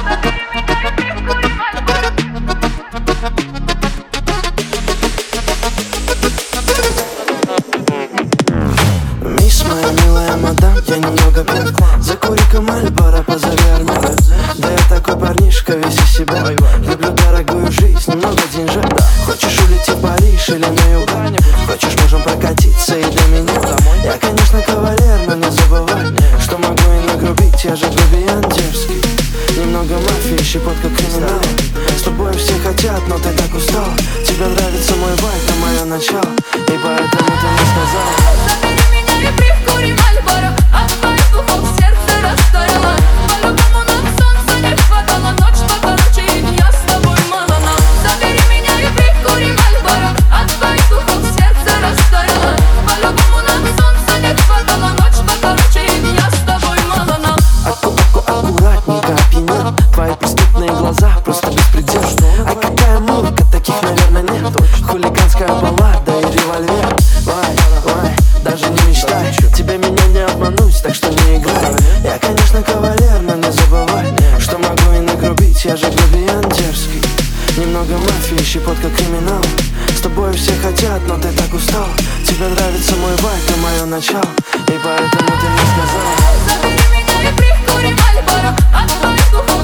Мисс, моя милая мадам, я немного пьян. Закури-ка Мальборо, позови Армана. Да я такой парнишка, весь из себя. Люблю дорогую жизнь, много деньжат. Хочешь улететь в Париж или на юг? Хочешь, можем прокатиться и до меня. Я, конечно, кавалер, но не забывай, что могу и нагрубить, я же грубиян дерзкий. Немного мафии, щепотка криминала. С тобой все хотят, но ты так устал. Тебе нравится мой вайб, а мое начало, и поэтому ты не сказал. Забери меня и прикури Мальборо, от твоих духов сердце растаяло. По-любому нам солнца не хватало, ночь покороче, и я с тобой мало нам. Забери меня и прикури Мальборо, от твоих духов сердце растаяло. По-любому нам солнца не хватало, ночь покороче, и я с тобой мало нам. Аккуратненько опьянел. Твои преступные глаза просто беспредел. А какая музыка, таких, наверное, нет. Хулиганская баллада и револьвер. Вай, даже не мечтай. Тебе меня не обмануть, так что не играй. Я, конечно, кавалер, но не забывай, что могу и нагрубить, я же грубиян дерзкий. Немного мафии, щепотка криминала. С тобой все хотят, но ты так устал. Тебе нравится мой вайб и мое начало, и поэтому ты не сказал. Забери меня и прикури Мальборо, от твоих духов